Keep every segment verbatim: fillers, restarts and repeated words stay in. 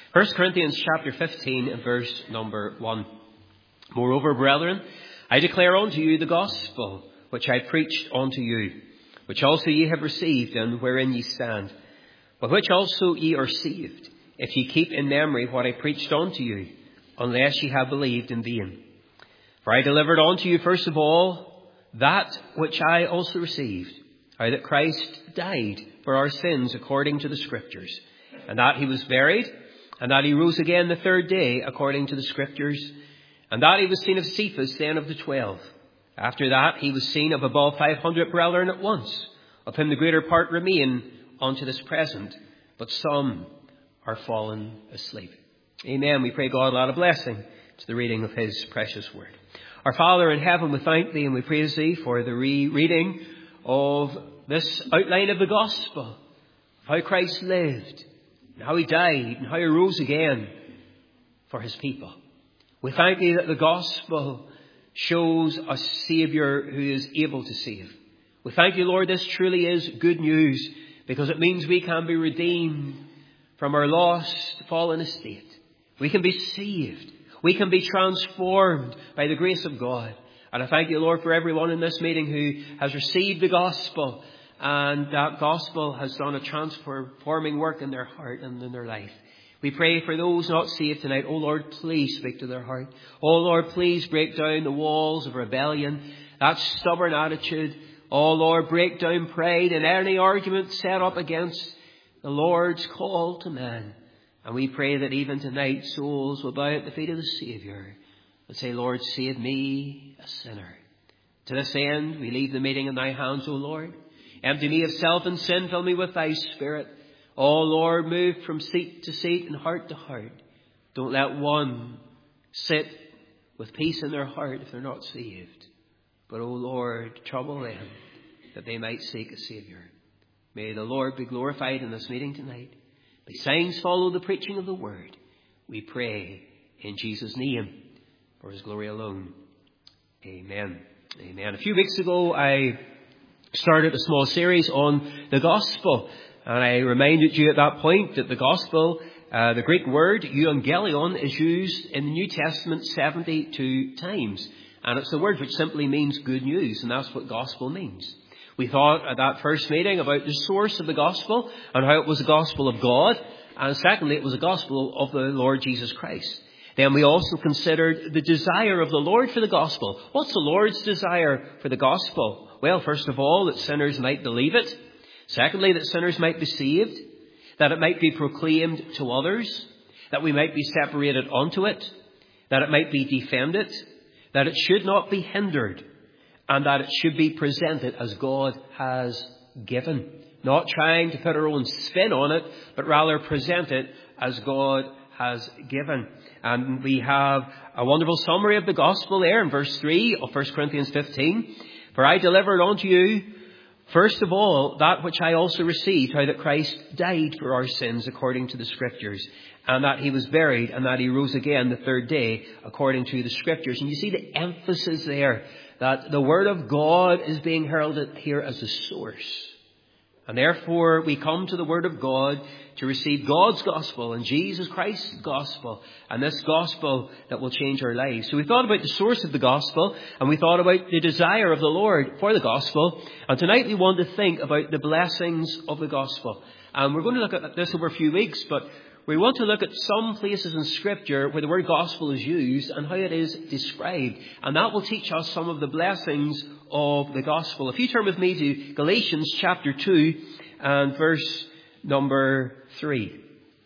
First Corinthians chapter fifteen and verse number one. Moreover, brethren, I declare unto you the gospel which I preached unto you, which also ye have received, and wherein ye stand, by which also ye are saved, if ye keep in memory what I preached unto you, unless ye have believed in vain. For I delivered unto you first of all that which I also received, how that Christ died for our sins according to the Scriptures, and that he was buried, and that he rose again the third day according to the Scriptures, and that he was seen of Cephas, then of the twelve. After that he was seen of above five hundred brethren at once, of whom the greater part remain unto this present, but some are fallen asleep. Amen. We pray God add a blessing to the reading of his precious word. Our Father in heaven, we thank thee and we praise thee for the re-reading of this outline of the gospel, of how Christ lived, and how he died, and how he rose again for his people. We thank thee that the gospel shows a Saviour who is able to save. We thank you, Lord, this truly is good news, because it means we can be redeemed from our lost, fallen estate. We can be saved. We can be transformed by the grace of God. And I thank you, Lord, for everyone in this meeting who has received the gospel, and that gospel has done a transforming work in their heart and in their life. We pray for those not saved tonight. Oh Lord, please speak to their heart. Oh Lord, please break down the walls of rebellion, that stubborn attitude. Oh Lord, break down pride and any argument set up against the Lord's call to man. And we pray that even tonight souls will bow at the feet of the Saviour and say, Lord, save me, a sinner. To this end, we leave the meeting in thy hands, O Lord. Empty me of self and sin, fill me with thy Spirit. Oh Lord, move from seat to seat and heart to heart. Don't let one sit with peace in their heart if they're not saved. But, oh Lord, trouble them that they might seek a Saviour. May the Lord be glorified in this meeting tonight. May signs follow the preaching of the word. We pray in Jesus' name, for his glory alone. Amen. Amen. A few weeks ago, I started a small series on the gospel. And I reminded you at that point that the gospel, uh, the Greek word euangelion, is used in the New Testament seventy-two times. And it's a word which simply means good news. And that's what gospel means. We thought at that first meeting about the source of the gospel and how it was the gospel of God. And secondly, it was the gospel of the Lord Jesus Christ. Then we also considered the desire of the Lord for the gospel. What's the Lord's desire for the gospel? Well, first of all, that sinners might believe it. Secondly, that sinners might be saved, that it might be proclaimed to others, that we might be separated unto it, that it might be defended, that it should not be hindered, and that it should be presented as God has given. Not trying to put our own spin on it, but rather present it as God has given. And we have a wonderful summary of the gospel there in verse three of First Corinthians fifteen. For I delivered unto you, first of all, that which I also received, how that Christ died for our sins according to the Scriptures, and that he was buried, and that he rose again the third day according to the Scriptures. And you see the emphasis there, that the Word of God is being heralded here as a source. And therefore we come to the Word of God to receive God's gospel and Jesus Christ's gospel, and this gospel that will change our lives. So we thought about the source of the gospel, and we thought about the desire of the Lord for the gospel. And tonight we want to think about the blessings of the gospel. And we're going to look at this over a few weeks, but we want to look at some places in Scripture where the word gospel is used and how it is described. And that will teach us some of the blessings of the gospel. If you turn with me to Galatians chapter two and verse number three.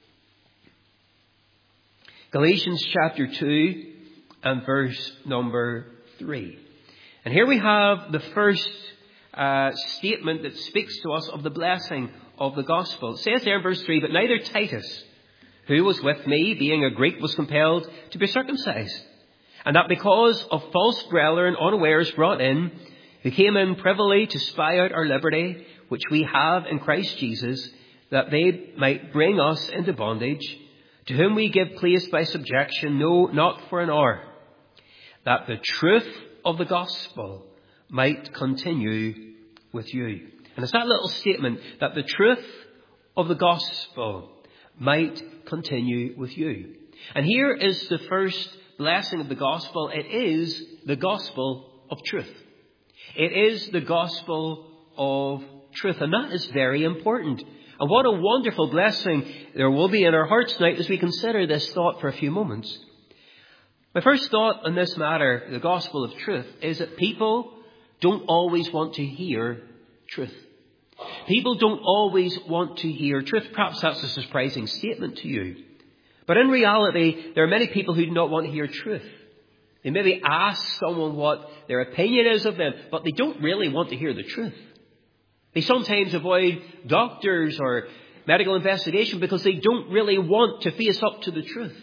Galatians chapter two and verse number three. And here we have the first uh, statement that speaks to us of the blessing of the gospel. It says there in verse three, but neither Titus, who was with me, being a Greek, was compelled to be circumcised. And that because of false brethren unawares brought in, who came in privily to spy out our liberty, which we have in Christ Jesus, that they might bring us into bondage, to whom we give place by subjection, no, not for an hour, that the truth of the gospel might continue with you. And it's that little statement, that the truth of the gospel might continue with you. And here is the first blessing of the gospel. It is the gospel of truth. It is the gospel of truth. And that is very important. And what a wonderful blessing there will be in our hearts tonight as we consider this thought for a few moments. My first thought on this matter, the gospel of truth, is that people don't always want to hear truth. People don't always want to hear truth. Perhaps that's a surprising statement to you. But in reality, there are many people who do not want to hear truth. They maybe ask someone what their opinion is of them, but they don't really want to hear the truth. They sometimes avoid doctors or medical investigation because they don't really want to face up to the truth.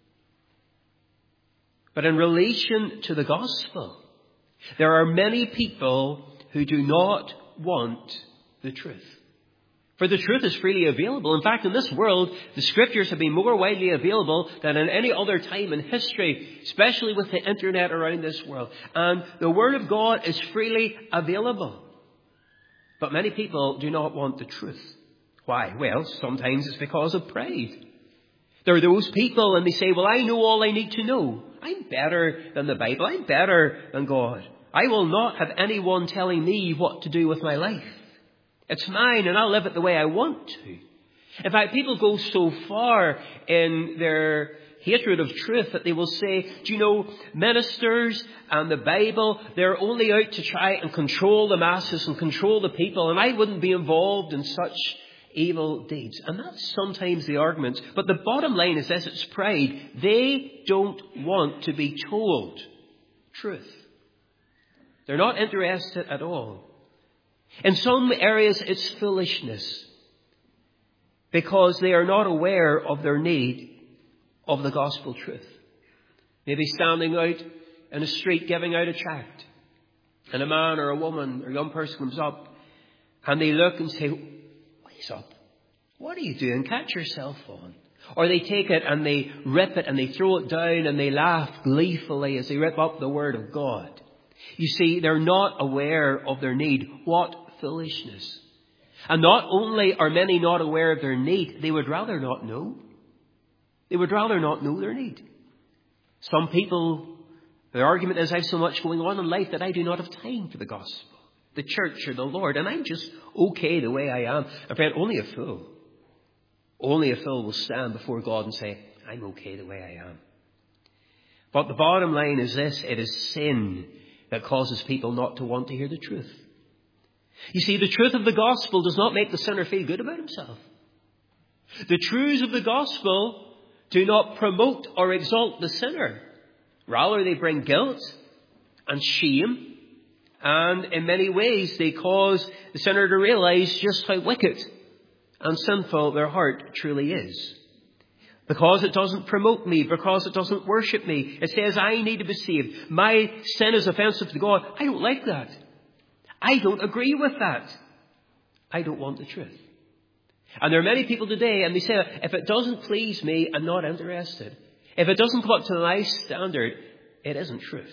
But in relation to the gospel, there are many people who do not want the truth. For the truth is freely available. In fact, in this world, the scriptures have been more widely available than in any other time in history, especially with the internet around this world. And the Word of God is freely available. But many people do not want the truth. Why? Well, sometimes it's because of pride. There are those people and they say, well, I know all I need to know. I'm better than the Bible. I'm better than God. I will not have anyone telling me what to do with my life. It's mine and I'll live it the way I want to. In fact, people go so far in their hatred of truth that they will say, do you know, ministers and the Bible, they're only out to try and control the masses and control the people, and I wouldn't be involved in such evil deeds. And that's sometimes the argument. But the bottom line is this, it's pride. They don't want to be told truth. They're not interested at all. In some areas, it's foolishness because they are not aware of their need of the gospel truth. Maybe standing out in a street giving out a tract, and a man or a woman or a young person comes up and they look and say, "What's up? What are you doing? Catch your cell phone." Or they take it and they rip it and they throw it down and they laugh gleefully as they rip up the Word of God. You see, they're not aware of their need. What foolishness. And not only are many not aware of their need, they would rather not know. They would rather not know their need. Some people, their argument is, I have so much going on in life that I do not have time for the gospel, the church or the Lord, and I'm just okay the way I am. And friend, only a fool, only a fool will stand before God and say, I'm okay the way I am. But the bottom line is this, it is sin that causes people not to want to hear the truth. You see, the truth of the gospel does not make the sinner feel good about himself. The truths of the gospel do not promote or exalt the sinner. Rather, they bring guilt and shame. And in many ways, they cause the sinner to realize just how wicked and sinful their heart truly is. Because it doesn't promote me, because it doesn't worship me. It says I need to be saved. My sin is offensive to God. I don't like that. I don't agree with that. I don't want the truth. And there are many people today, and they say, if it doesn't please me, I'm not interested. If it doesn't come up to my standard, it isn't truth.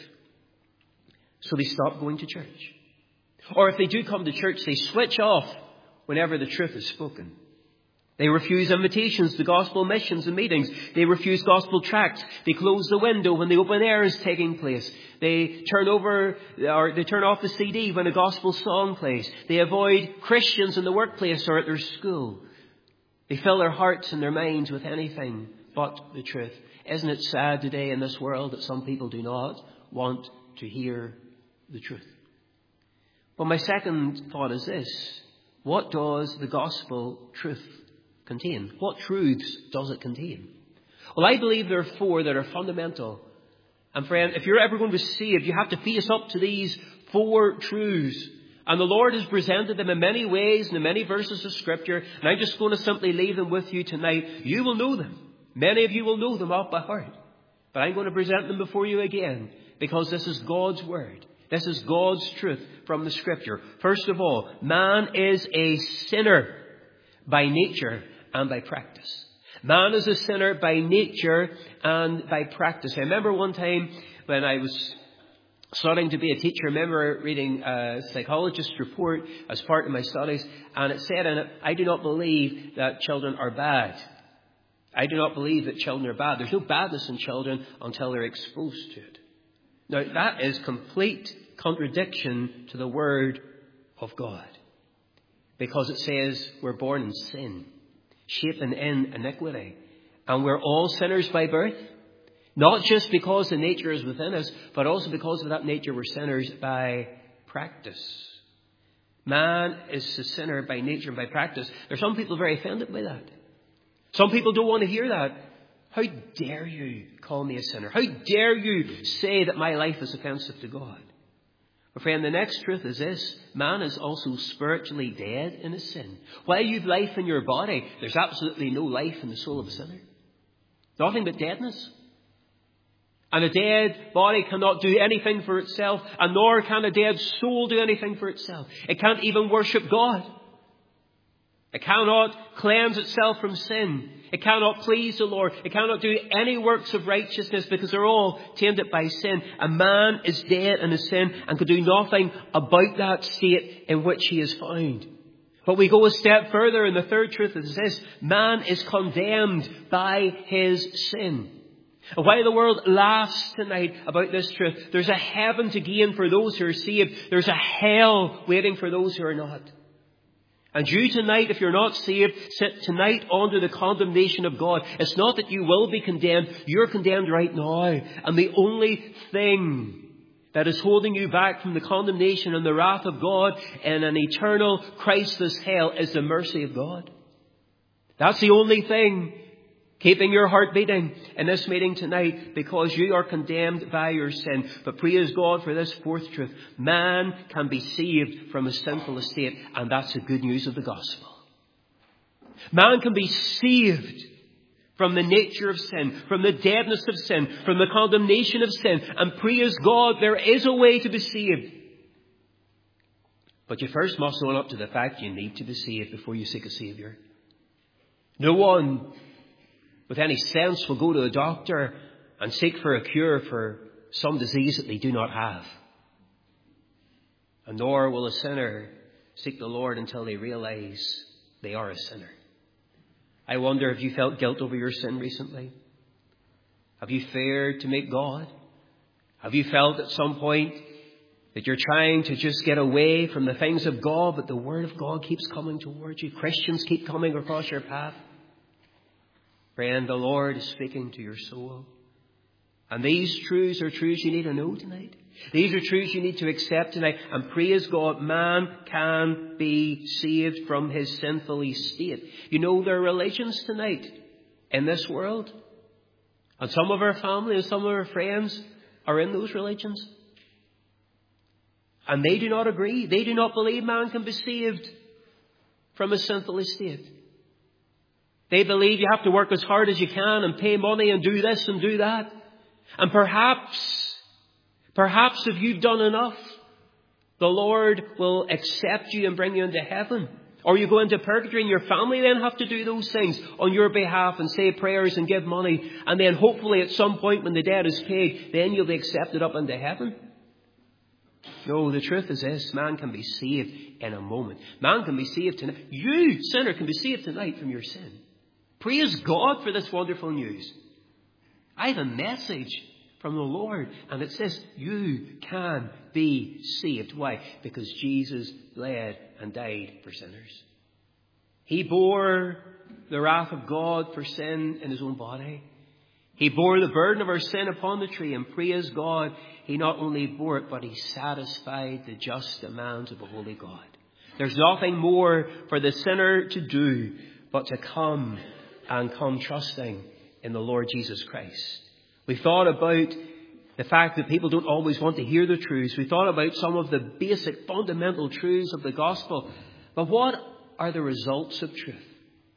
So they stop going to church. Or if they do come to church, they switch off whenever the truth is spoken. They refuse invitations to gospel missions and meetings. They refuse gospel tracts. They close the window when the open air is taking place. They turn over or they turn off the C D when a gospel song plays. They avoid Christians in the workplace or at their school. They fill their hearts and their minds with anything but the truth. Isn't it sad today in this world that some people do not want to hear the truth? Well, my second thought is this. What does the gospel truth contain? What truths does it contain? Well, I believe there are four that are fundamental. And friend, if you're ever going to be saved, you have to face up to these four truths. And the Lord has presented them in many ways and in many verses of Scripture. And I'm just going to simply leave them with you tonight. You will know them. Many of you will know them off by heart. But I'm going to present them before you again because this is God's Word. This is God's truth from the Scripture. First of all, man is a sinner by nature and by practice. Man is a sinner by nature and by practice. I remember one time when I was starting to be a teacher, I remember reading a psychologist's report as part of my studies, and it said in it, I do not believe that children are bad. I do not believe that children are bad. There's no badness in children until they're exposed to it. Now, that is complete contradiction to the Word of God. Because it says we're born in sin, shapen in iniquity. And we're all sinners by birth. Not just because the nature is within us, but also because of that nature we're sinners by practice. Man is a sinner by nature and by practice. There are some people very offended by that. Some people don't want to hear that. How dare you call me a sinner? How dare you say that my life is offensive to God? But friend, the next truth is this. Man is also spiritually dead in his sin. While you've life in your body, there's absolutely no life in the soul of a sinner. Nothing but deadness. And a dead body cannot do anything for itself, and nor can a dead soul do anything for itself. It can't even worship God. It cannot cleanse itself from sin. It cannot please the Lord. It cannot do any works of righteousness because they're all tainted by sin. A man is dead in his sin and can do nothing about that state in which he is found. But we go a step further, and the third truth is this. Man is condemned by his sin. And while the world laughs tonight about this truth, there's a heaven to gain for those who are saved. There's a hell waiting for those who are not. And you tonight, if you're not saved, sit tonight under the condemnation of God. It's not that you will be condemned. You're condemned right now. And the only thing that is holding you back from the condemnation and the wrath of God in an eternal, Christless hell is the mercy of God. That's the only thing keeping your heart beating in this meeting tonight, because you are condemned by your sin. But praise God for this fourth truth. Man can be saved from a sinful estate, and that's the good news of the gospel. Man can be saved from the nature of sin, from the deadness of sin, from the condemnation of sin. And praise God, there is a way to be saved. But you first must own up to the fact you need to be saved before you seek a Saviour. No one with any sense will go to a doctor and seek for a cure for some disease that they do not have. And nor will a sinner seek the Lord until they realize they are a sinner. I wonder if you felt guilt over your sin recently. Have you feared to meet God? Have you felt at some point that you're trying to just get away from the things of God, but the Word of God keeps coming towards you? Christians keep coming across your path. Friend, the Lord is speaking to your soul. And these truths are truths you need to know tonight. These are truths you need to accept tonight. And praise God, man can be saved from his sinful estate. You know, there are religions tonight in this world. And some of our family and some of our friends are in those religions. And they do not agree. They do not believe man can be saved from his sinful estate. They believe you have to work as hard as you can and pay money and do this and do that. And perhaps, perhaps if you've done enough, the Lord will accept you and bring you into heaven. Or you go into purgatory and your family then have to do those things on your behalf and say prayers and give money. And then hopefully at some point when the debt is paid, then you'll be accepted up into heaven. No, the truth is this. Man can be saved in a moment. Man can be saved tonight. You, sinner, can be saved tonight from your sin. Praise God for this wonderful news. I have a message from the Lord, and it says you can be saved. Why? Because Jesus bled and died for sinners. He bore the wrath of God for sin in his own body. He bore the burden of our sin upon the tree, and praise God, he not only bore it, but he satisfied the just demands of a holy God. There's nothing more for the sinner to do but to come and come trusting in the Lord Jesus Christ. We thought about the fact that people don't always want to hear the truths. We thought about some of the basic fundamental truths of the gospel. But what are the results of truth?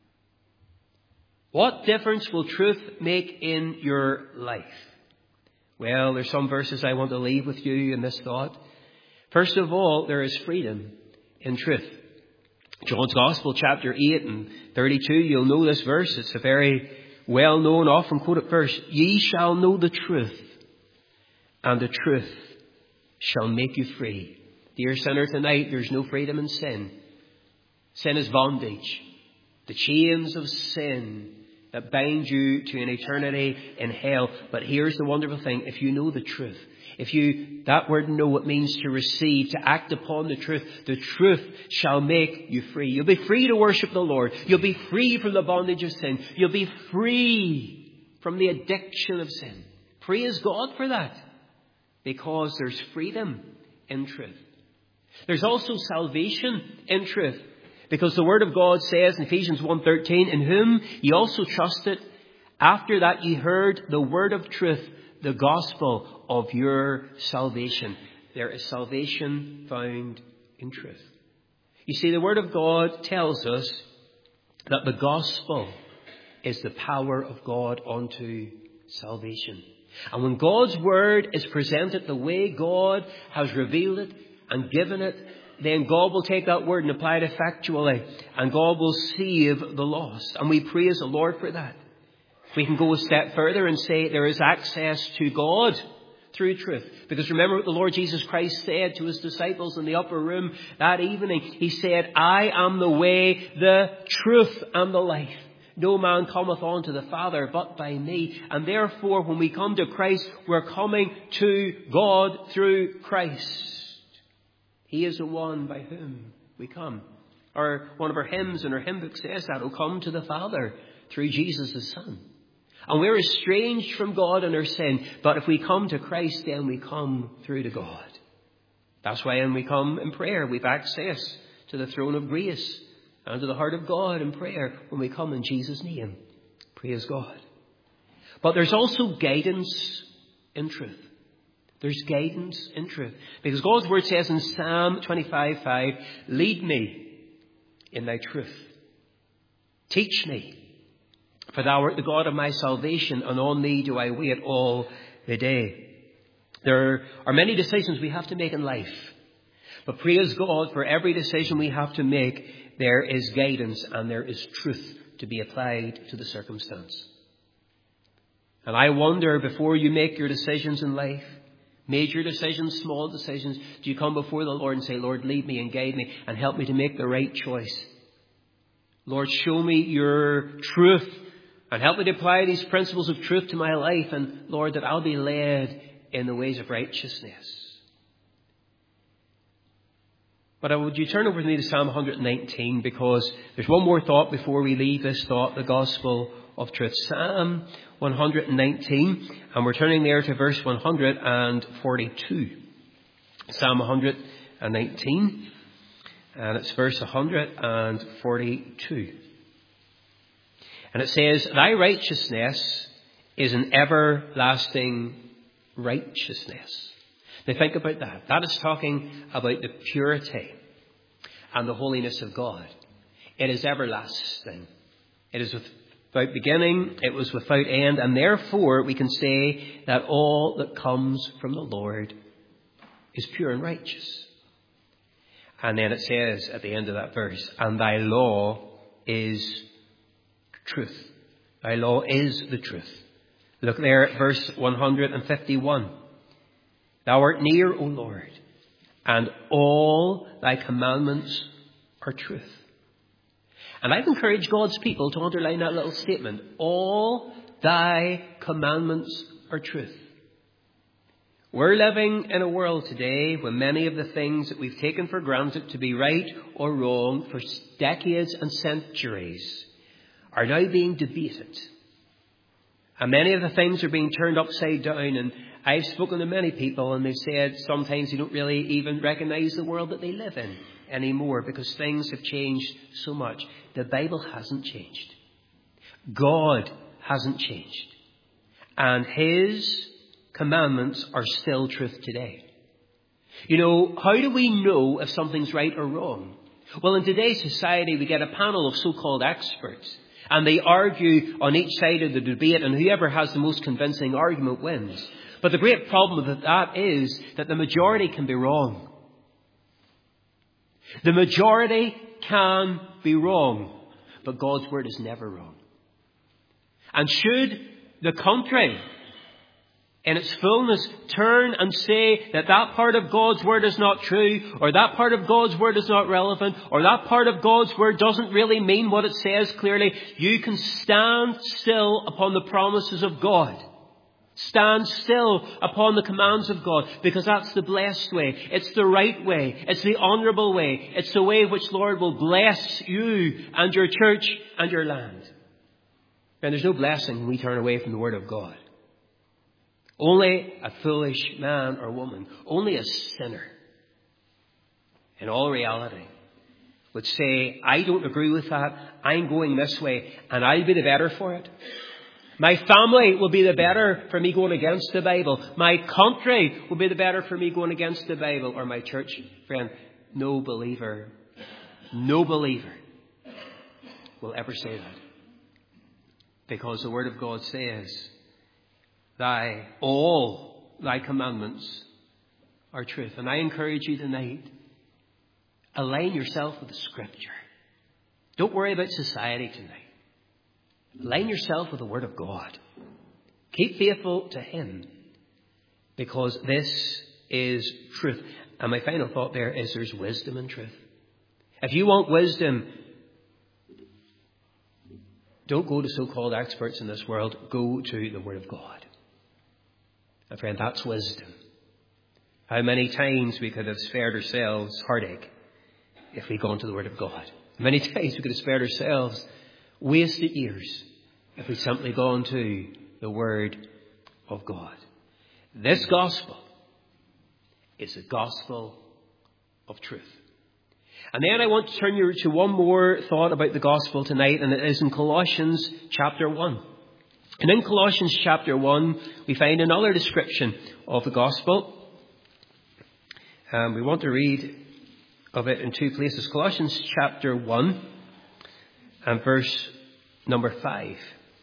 What difference will truth make in your life? Well, there's some verses I want to leave with you in this thought. First of all, there is freedom in truth. John's Gospel, chapter eight and thirty-two, you'll know this verse. It's a very well-known, often quoted verse. Ye shall know the truth, and the truth shall make you free. Dear sinner, tonight there's no freedom in sin. Sin is bondage. The chains of sin that bind you to an eternity in hell. But here's the wonderful thing. If you know the truth, if you, that word know, it means to receive, to act upon the truth. The truth shall make you free. You'll be free to worship the Lord. You'll be free from the bondage of sin. You'll be free from the addiction of sin. Praise God for that. Because there's freedom in truth. There's also salvation in truth. Because the Word of God says in Ephesians one thirteen, in whom ye also trusted, after that ye heard the word of truth, the gospel of your salvation. There is salvation found in truth. You see, the Word of God tells us that the gospel is the power of God unto salvation. And when God's Word is presented the way God has revealed it and given it, then God will take that word and apply it effectually. And God will save the lost. And we praise the Lord for that. We can go a step further and say there is access to God through truth. Because remember what the Lord Jesus Christ said to his disciples in the upper room that evening. He said, I am the way, the truth, and the life. No man cometh unto the Father but by me. And therefore, when we come to Christ, we're coming to God through Christ. He is the one by whom we come. Or one of our hymns in our hymn book says that, O come to the Father through Jesus the Son. And we're estranged from God in our sin. But if we come to Christ, then we come through to God. That's why when we come in prayer, we've access to the throne of grace and to the heart of God in prayer when we come in Jesus' name. Praise God. But there's also guidance in truth. There's guidance in truth. Because God's Word says in Psalm twenty-five five, lead me in thy truth. Teach me, for thou art the God of my salvation, and on thee do I wait all the day. There are many decisions we have to make in life. But praise God, for every decision we have to make, there is guidance and there is truth to be applied to the circumstance. And I wonder, before you make your decisions in life, major decisions, small decisions, do you come before the Lord and say, Lord, lead me and guide me and help me to make the right choice? Lord, show me your truth and help me to apply these principles of truth to my life. And Lord, that I'll be led in the ways of righteousness. But would you turn over with me to Psalm one nineteen, because there's one more thought before we leave this thought, the gospel of truth. Psalm one nineteen, and we're turning there to verse one forty-two. Psalm one nineteen, and it's verse one forty-two. And it says, thy righteousness is an everlasting righteousness. Now think about that. That is talking about the purity and the holiness of God. It is everlasting. It is without beginning. It was without end. And therefore we can say that all that comes from the Lord is pure and righteous. And then it says at the end of that verse, and thy law is truth. Thy law is the truth. Look there at verse one fifty-one. Thou art near, O Lord, and all thy commandments are truth. And I've encouraged God's people to underline that little statement. All thy commandments are truth. We're living in a world today where many of the things that we've taken for granted to be right or wrong for decades and centuries are now being debated. And many of the things are being turned upside down. And I've spoken to many people and they've said sometimes they don't really even recognize the world that they live in anymore because things have changed so much. The Bible hasn't changed. God hasn't changed. And his commandments are still truth today. You know, how do we know if something's right or wrong? Well, in today's society, we get a panel of so-called experts. And they argue on each side of the debate, and whoever has the most convincing argument wins. But the great problem with that is that the majority can be wrong. The majority can be wrong, but God's word is never wrong. And should the country in its fullness, turn and say that that part of God's Word is not true, or that part of God's Word is not relevant, or that part of God's Word doesn't really mean what it says clearly, you can stand still upon the promises of God. Stand still upon the commands of God, because that's the blessed way. It's the right way. It's the honourable way. It's the way which Lord will bless you and your church and your land. And there's no blessing when we turn away from the Word of God. Only a foolish man or woman, only a sinner, in all reality, would say, I don't agree with that. I'm going this way, and I'll be the better for it. My family will be the better for me going against the Bible. My country will be the better for me going against the Bible. Or my church. Friend, no believer, no believer will ever say that. Because the Word of God says, Thy, all thy commandments are truth. And I encourage you tonight, align yourself with the Scripture. Don't worry about society tonight. Align yourself with the Word of God. Keep faithful to Him, because this is truth. And my final thought there is there's wisdom in truth. If you want wisdom, don't go to so-called experts in this world. Go to the Word of God. And friend, that's wisdom. How many times we could have spared ourselves heartache if we'd gone to the Word of God. Many times we could have spared ourselves wasted years if we'd simply gone to the Word of God. This gospel is the gospel of truth. And then I want to turn you to one more thought about the gospel tonight, and it is in Colossians chapter one. And in Colossians chapter one, we find another description of the gospel. Um, we want to read of it in two places. Colossians chapter one and verse number five.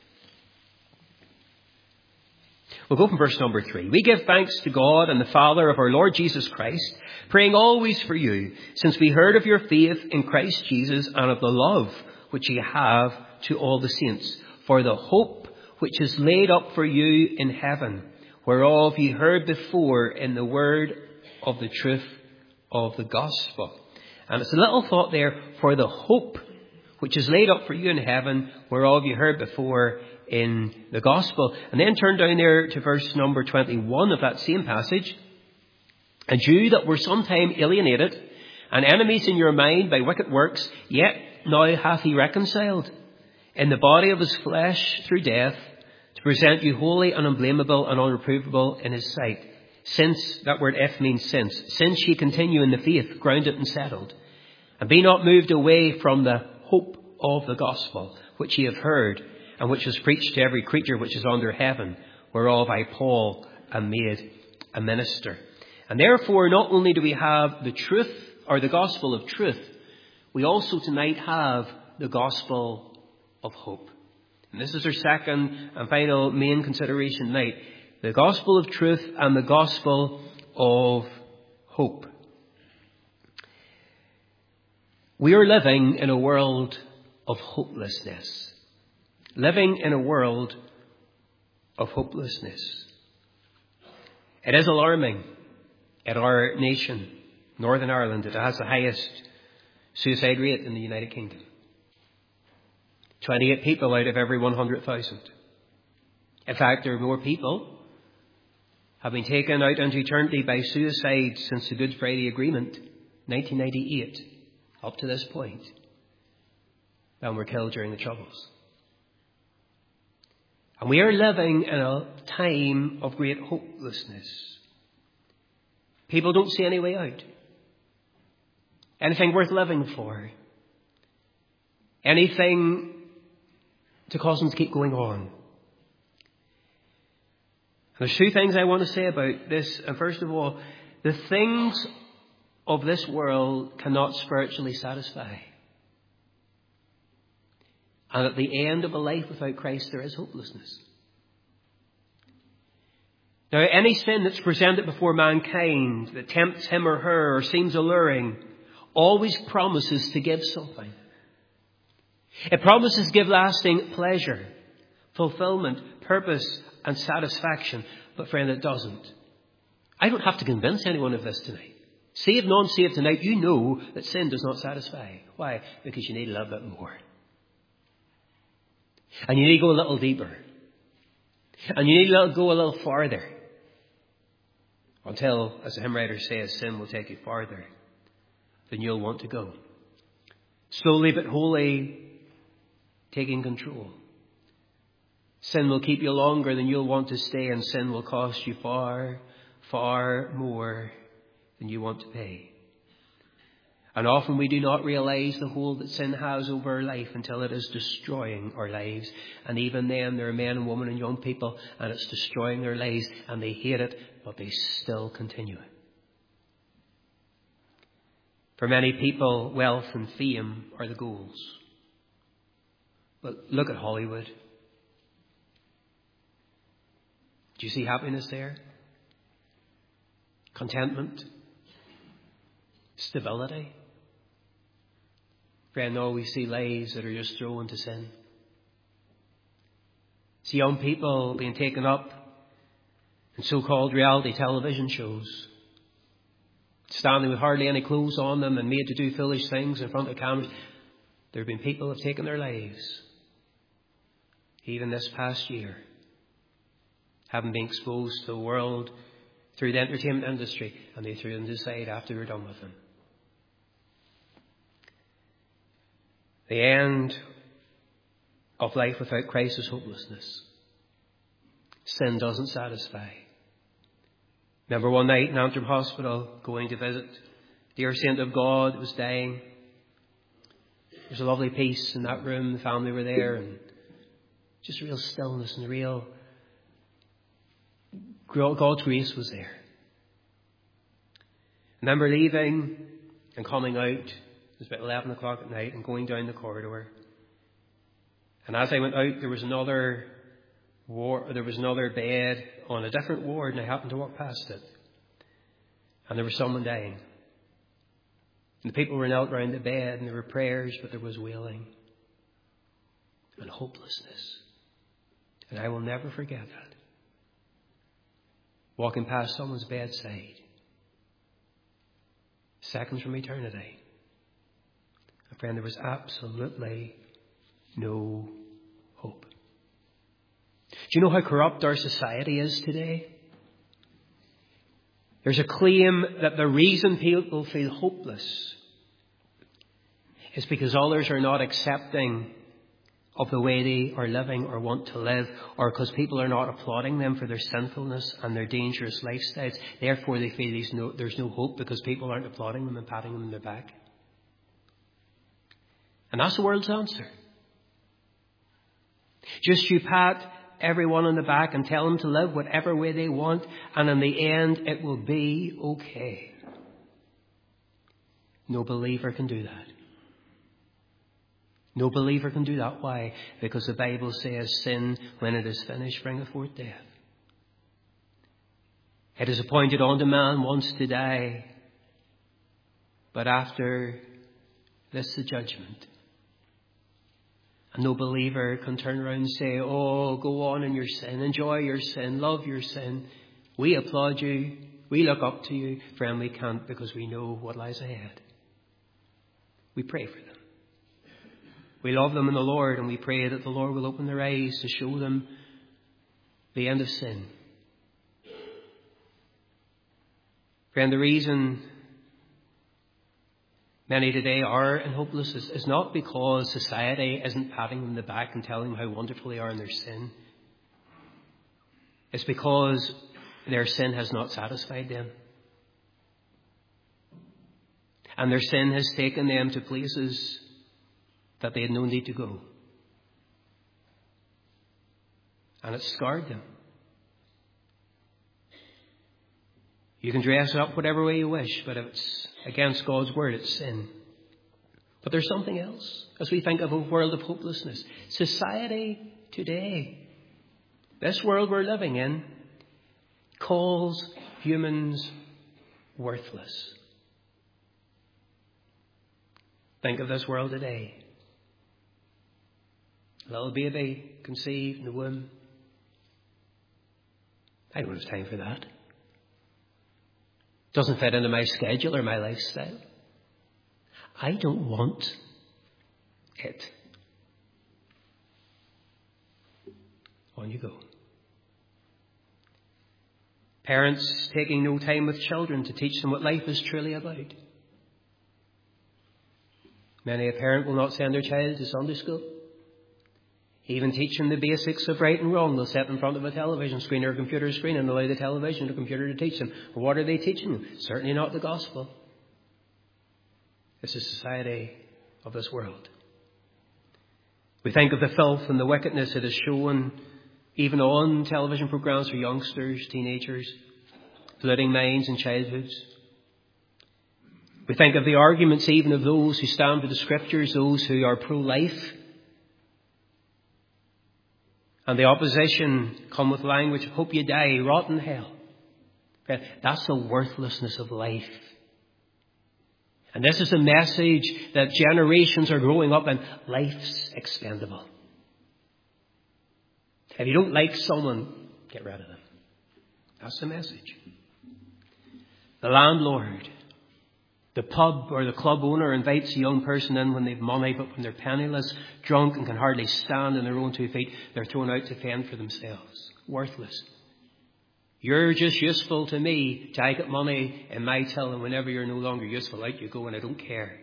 We'll go from verse number three. We give thanks to God and the Father of our Lord Jesus Christ, praying always for you, since we heard of your faith in Christ Jesus and of the love which ye have to all the saints, for the hope which is laid up for you in heaven, whereof ye heard before in the word of the truth of the gospel. And it's a little thought there, for the hope which is laid up for you in heaven, whereof you heard before in the gospel. And then turn down there to verse number twenty-one of that same passage. And you that were sometime alienated and enemies in your mind by wicked works, yet now hath he reconciled in the body of his flesh through death, to present you holy and unblameable and unreprovable in his sight. Since, that word if means since, since ye continue in the faith, grounded and settled, and be not moved away from the hope of the gospel, which ye have heard, and which was preached to every creature which is under heaven, whereof I, Paul, am made a minister. And therefore, not only do we have the truth, or the gospel of truth, we also tonight have the gospel of hope. And this is our second and final main consideration tonight. The gospel of truth and the gospel of hope. We are living in a world of hopelessness. Living in a world of hopelessness. It is alarming in our nation, Northern Ireland. It has the highest suicide rate in the United Kingdom. twenty-eight people out of every one hundred thousand. In fact, there are more people have been taken out into eternity by suicide since the Good Friday Agreement, nineteen ninety-eight, up to this point, than were killed during the Troubles. And we are living in a time of great hopelessness. People don't see any way out. Anything worth living for. Anything to cause them to keep going on. There's two things I want to say about this. And first of all, the things of this world cannot spiritually satisfy. And at the end of a life without Christ, there is hopelessness. Now, any sin that's presented before mankind that tempts him or her or seems alluring always promises to give something. It promises to give lasting pleasure, fulfillment, purpose and satisfaction. But friend, it doesn't. I don't have to convince anyone of this tonight. Saved, non-saved tonight, you know that sin does not satisfy. Why? Because you need a little bit more. And you need to go a little deeper. And you need to go a little farther. Until, as the hymn writer says, sin will take you farther than you'll want to go. Slowly but wholly taking control. Sin will keep you longer than you'll want to stay, and sin will cost you far, far more than you want to pay. And often we do not realize the hold that sin has over our life until it is destroying our lives. And even then there are men and women and young people, and it's destroying their lives, and they hate it, but they still continue it. For many people, wealth and fame are the goals. But look at Hollywood. Do you see happiness there? Contentment? Stability? Friend, no, we see lives that are just thrown to sin. See young people being taken up in so-called reality television shows, standing with hardly any clothes on them and made to do foolish things in front of cameras. There have been people who have taken their lives, even this past year, having been exposed to the world through the entertainment industry, and they threw them to the side after they were done with them. The end of life without Christ is hopelessness. Sin doesn't satisfy. Remember one night in Antrim Hospital, going to visit a dear saint of God who was dying. There was a lovely peace in that room. The family were there, and just real stillness and real God's grace was there. I remember leaving and coming out. It was about eleven o'clock at night, and going down the corridor. And as I went out, there was another ward, there was another bed on a different ward, and I happened to walk past it. And there was someone dying. And the people were knelt around the bed, and there were prayers, but there was wailing and hopelessness. And I will never forget that. Walking past someone's bedside, seconds from eternity. And friend, there was absolutely no hope. Do you know how corrupt our society is today? There's a claim that the reason people feel hopeless is because others are not accepting of the way they are living or want to live, or because people are not applauding them for their sinfulness and their dangerous lifestyles. Therefore, they feel there's no, there's no hope because people aren't applauding them and patting them on their back. And that's the world's answer. Just you pat everyone on the back and tell them to live whatever way they want, and in the end it will be okay. No believer can do that. No believer can do that. Why? Because the Bible says sin, when it is finished, bringeth forth death. It is appointed unto man once to die, but after this the judgment. And no believer can turn around and say, oh, go on in your sin, enjoy your sin, love your sin. We applaud you, we look up to you. Friend, we can't, because we know what lies ahead. We pray for them. We love them in the Lord, and we pray that the Lord will open their eyes to show them the end of sin. Friend, the reason many today are in hopelessness is not because society isn't patting them on the back and telling them how wonderful they are in their sin. It's because their sin has not satisfied them. And their sin has taken them to places that they had no need to go. And it's scarred them. You can dress it up whatever way you wish, but if it's against God's word, it's sin. But there's something else as we think of a world of hopelessness. Society today, this world we're living in, calls humans worthless. Think of this world today. A little baby conceived in the womb. I don't have time for that. Doesn't fit into my schedule or my lifestyle. I don't want it. On you go. Parents taking no time with children to teach them what life is truly about. Many a parent will not send their child to Sunday school. Even teach them the basics of right and wrong. They'll sit in front of a television screen or a computer screen and allow the television or computer to teach them. But what are they teaching them? Certainly not the gospel. It's the society of this world. We think of the filth and the wickedness that is shown even on television programs for youngsters, teenagers, polluting minds and childhoods. We think of the arguments even of those who stand for the scriptures, those who are pro-life. And the opposition come with language, hope you die, rot in hell. That's the worthlessness of life. And this is a message that generations are growing up in. Life's expendable. If you don't like someone, get rid of them. That's the message. The landlord, the pub or the club owner invites a young person in when they've money, but when they're penniless, drunk and can hardly stand on their own two feet, they're thrown out to fend for themselves. Worthless. You're just useful to me to I get money in my till, and whenever you're no longer useful, out you go and I don't care.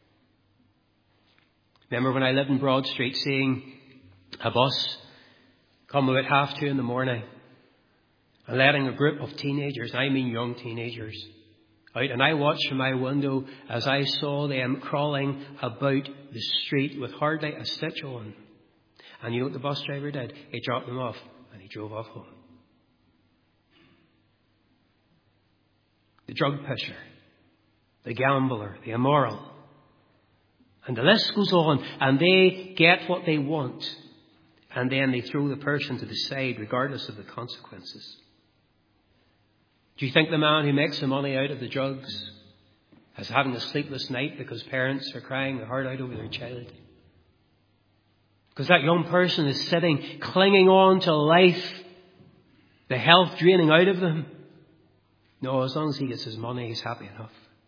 Remember when I lived in Broad Street, seeing a bus come about half two in the morning and letting a group of teenagers, I mean young teenagers, out. And I watched from my window as I saw them crawling about the street with hardly a stitch on. And you know what the bus driver did? He dropped them off and he drove off home. The drug pusher, the gambler, the immoral. And the list goes on, and they get what they want. And then they throw the person to the side regardless of the consequences. Do you think the man who makes the money out of the drugs is having a sleepless night because parents are crying their heart out over their child? Because that young person is sitting, clinging on to life, the health draining out of them. No, as long as he gets his money, he's happy enough.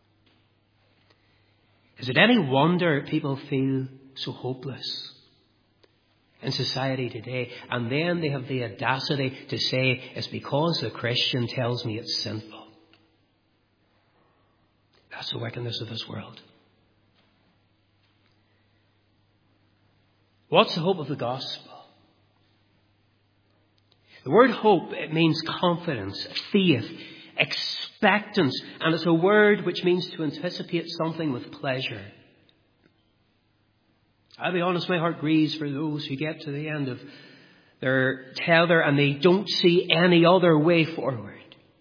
Is it any wonder people feel so hopeless in society today? And then they have the audacity to say it's because the Christian tells me it's sinful. That's the wickedness of this world. What's the hope of the gospel? The word hope, it means confidence, faith, expectance, and it's a word which means to anticipate something with pleasure. I'll be honest, my heart grieves for those who get to the end of their tether and they don't see any other way forward.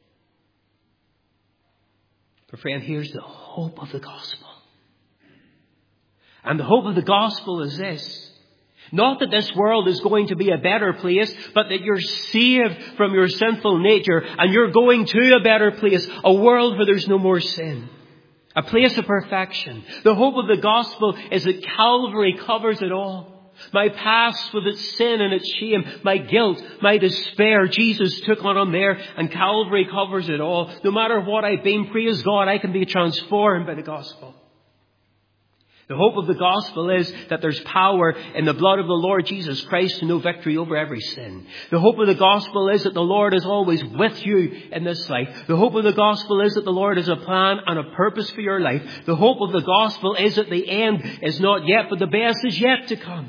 But friend, here's the hope of the gospel. And the hope of the gospel is this. Not that this world is going to be a better place, but that you're saved from your sinful nature and you're going to a better place, a world where there's no more sin, a place of perfection. The hope of the gospel is that Calvary covers it all. My past with its sin and its shame, my guilt, my despair, Jesus took on him there, and Calvary covers it all. No matter what I've been, praise God, I can be transformed by the gospel. The hope of the gospel is that there's power in the blood of the Lord Jesus Christ to know victory over every sin. The hope of the gospel is that the Lord is always with you in this life. The hope of the gospel is that the Lord has a plan and a purpose for your life. The hope of the gospel is that the end is not yet, but the best is yet to come.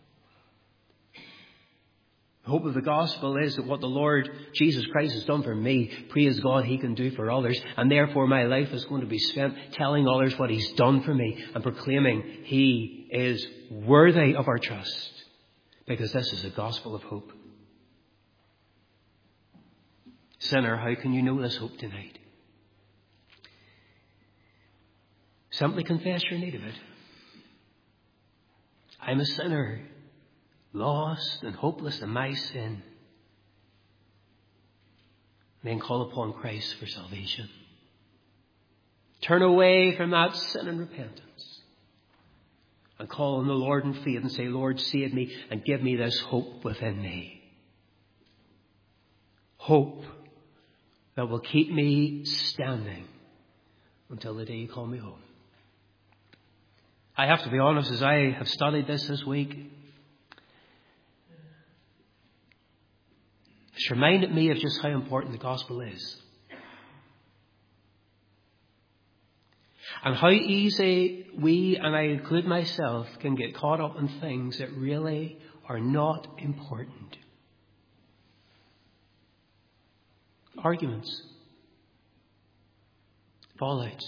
The hope of the gospel is that what the Lord Jesus Christ has done for me, praise God, he can do for others. And therefore my life is going to be spent telling others what he's done for me and proclaiming he is worthy of our trust. Because this is a gospel of hope. Sinner, how can you know this hope tonight? Simply confess your need of it. I'm a sinner, lost and hopeless in my sin. Then call upon Christ for salvation. Turn away from that sin and repentance. and call on the Lord in faith and say, Lord, save me and give me this hope within me. Hope that will keep me standing until the day you call me home. I have to be honest, as I have studied this this week, it's reminded me of just how important the gospel is. And how easy we, and I include myself, can get caught up in things that really are not important. Arguments. Fallouts.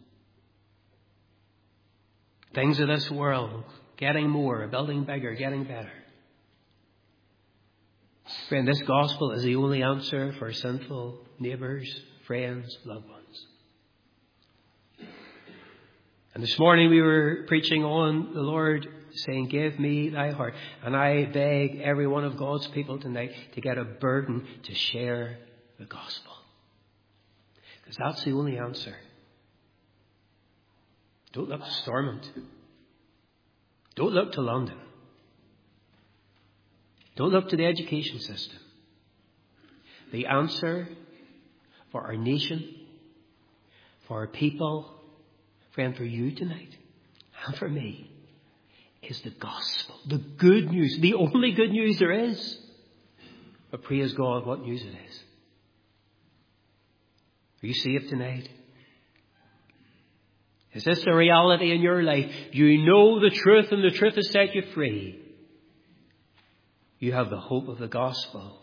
Things of this world. Getting more, building bigger, getting better. Friend, this gospel is the only answer for sinful neighbours, friends, loved ones. And this morning we were preaching on the Lord saying, give me thy heart. And I beg every one of God's people tonight to get a burden to share the gospel. Because that's the only answer. Don't look to Stormont. Don't look to London. Don't look to the education system. The answer for our nation, for our people, friend, for you tonight, and for me, is the gospel. The good news. The only good news there is. But praise God, what news it is. Are you saved tonight? Is this a reality in your life? You know the truth and the truth has set you free. You have the hope of the gospel.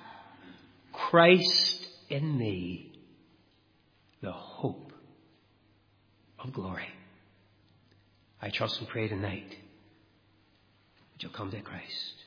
Christ in me, the hope of glory. I trust and pray tonight that you'll come to Christ.